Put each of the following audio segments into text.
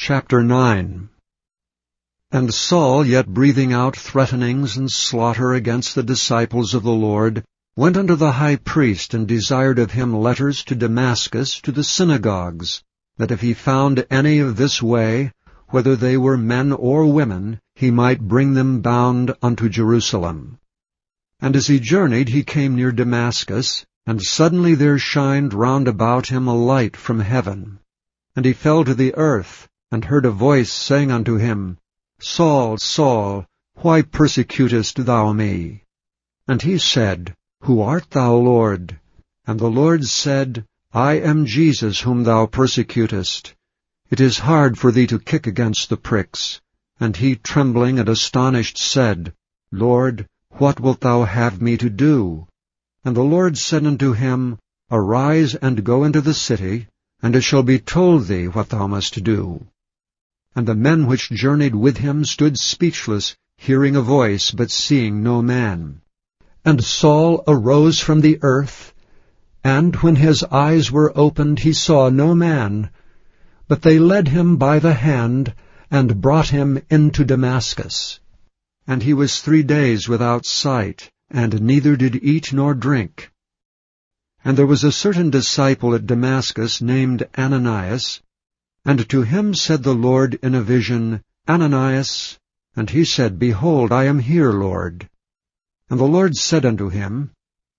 Chapter 9. And Saul, yet breathing out threatenings and slaughter against the disciples of the Lord, went unto the high priest, and desired of him letters to Damascus to the synagogues, that if he found any of this way, whether they were men or women, he might bring them bound unto Jerusalem. And as he journeyed, he came near Damascus, and suddenly there shined round about him a light from heaven. And he fell to the earth, and heard a voice saying unto him, Saul, Saul, why persecutest thou me? And he said, Who art thou, Lord? And the Lord said, I am Jesus whom thou persecutest. It is hard for thee to kick against the pricks. And he, trembling and astonished, said, Lord, what wilt thou have me to do? And the Lord said unto him, Arise and go into the city, and it shall be told thee what thou must do. And the men which journeyed with him stood speechless, hearing a voice, but seeing no man. And Saul arose from the earth, and when his eyes were opened, he saw no man. But they led him by the hand, and brought him into Damascus. And he was 3 days without sight, and neither did eat nor drink. And there was a certain disciple at Damascus named Ananias, and to him said the Lord in a vision, Ananias. And he said, Behold, I am here, Lord. And the Lord said unto him,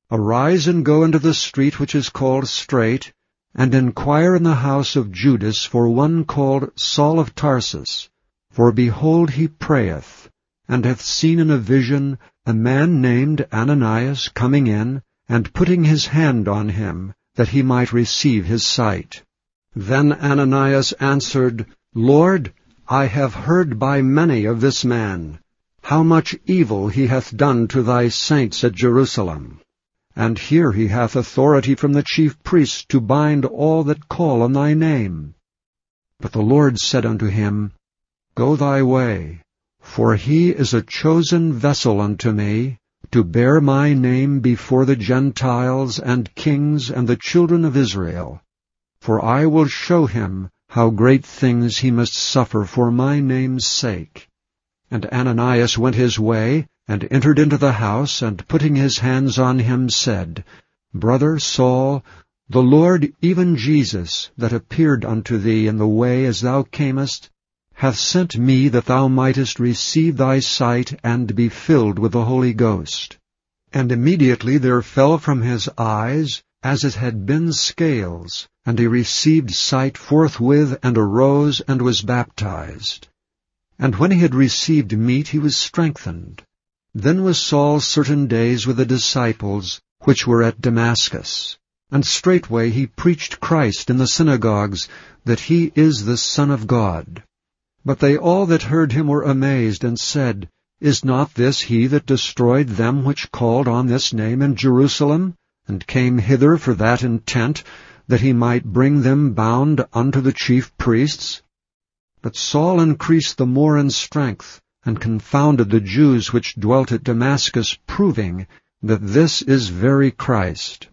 Arise and go into the street which is called Straight, and inquire in the house of Judas for one called Saul of Tarsus. For behold, he prayeth, and hath seen in a vision a man named Ananias coming in, and putting his hand on him, that he might receive his sight. Then Ananias answered, Lord, I have heard by many of this man, how much evil he hath done to thy saints at Jerusalem. And here he hath authority from the chief priests to bind all that call on thy name. But the Lord said unto him, Go thy way, for he is a chosen vessel unto me, to bear my name before the Gentiles and kings and the children of Israel. For I will show him how great things he must suffer for my name's sake. And Ananias went his way, and entered into the house, and putting his hands on him said, Brother Saul, the Lord, even Jesus, that appeared unto thee in the way as thou camest, hath sent me that thou mightest receive thy sight and be filled with the Holy Ghost. And immediately there fell from his eyes as it had been scales, and he received sight forthwith, and arose, and was baptized. And when he had received meat, he was strengthened. Then was Saul certain days with the disciples, which were at Damascus. And straightway he preached Christ in the synagogues, that he is the Son of God. But they all that heard him were amazed, and said, Is not this he that destroyed them which called on this name in Jerusalem, and came hither for that intent, that he might bring them bound unto the chief priests? But Saul increased the more in strength, and confounded the Jews which dwelt at Damascus, proving that this is very Christ.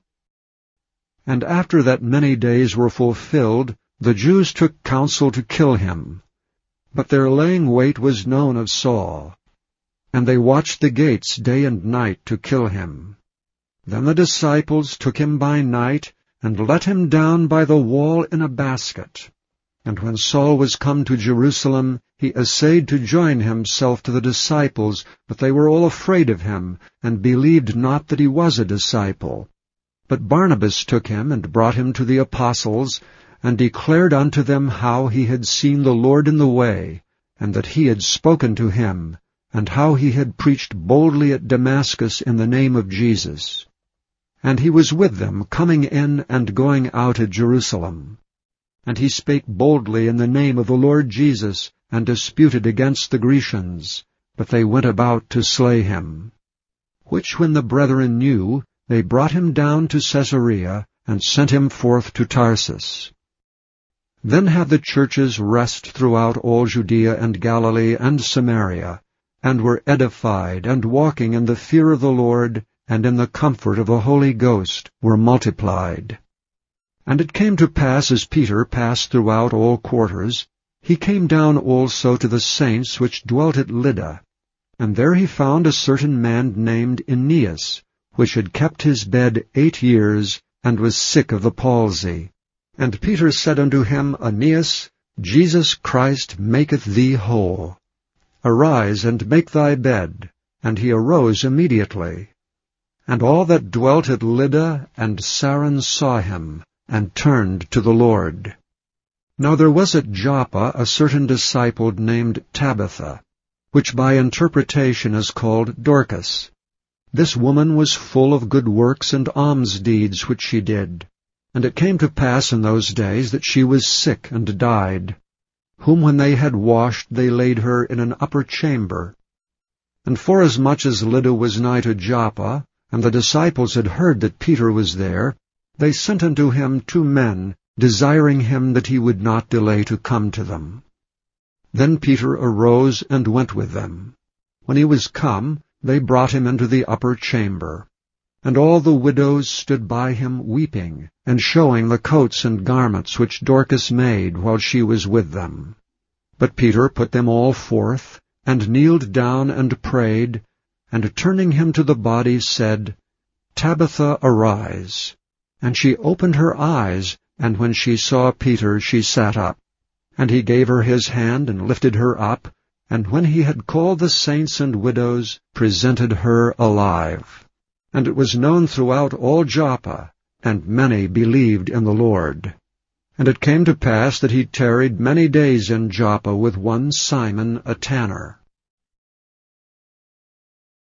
And after that many days were fulfilled, the Jews took counsel to kill him. But their laying wait was known of Saul, and they watched the gates day and night to kill him. Then the disciples took him by night, and let him down by the wall in a basket. And when Saul was come to Jerusalem, he essayed to join himself to the disciples, but they were all afraid of him, and believed not that he was a disciple. But Barnabas took him, and brought him to the apostles, and declared unto them how he had seen the Lord in the way, and that he had spoken to him, and how he had preached boldly at Damascus in the name of Jesus. And he was with them, coming in and going out at Jerusalem. And he spake boldly in the name of the Lord Jesus, and disputed against the Grecians, but they went about to slay him. Which when the brethren knew, they brought him down to Caesarea, and sent him forth to Tarsus. Then had the churches rest throughout all Judea and Galilee and Samaria, and were edified, and walking in the fear of the Lord, and in the comfort of the Holy Ghost, were multiplied. And it came to pass, as Peter passed throughout all quarters, he came down also to the saints which dwelt at Lydda, and there he found a certain man named Aeneas, which had kept his bed 8 years, and was sick of the palsy. And Peter said unto him, Aeneas, Jesus Christ maketh thee whole. Arise, and make thy bed. And he arose immediately. And all that dwelt at Lydda and Saron saw him, and turned to the Lord. Now there was at Joppa a certain disciple named Tabitha, which by interpretation is called Dorcas. This woman was full of good works and alms deeds which she did. And it came to pass in those days that she was sick and died, whom when they had washed they laid her in an upper chamber. And forasmuch as Lydda was nigh to Joppa, and the disciples had heard that Peter was there, they sent unto him 2 men, desiring him that he would not delay to come to them. Then Peter arose and went with them. When he was come, they brought him into the upper chamber. And all the widows stood by him weeping, and showing the coats and garments which Dorcas made while she was with them. But Peter put them all forth, and kneeled down and prayed, and turning him to the body said, Tabitha, arise. And she opened her eyes, and when she saw Peter she sat up. And he gave her his hand, and lifted her up, and when he had called the saints and widows, presented her alive. And it was known throughout all Joppa, and many believed in the Lord. And it came to pass that he tarried many days in Joppa with one Simon a tanner.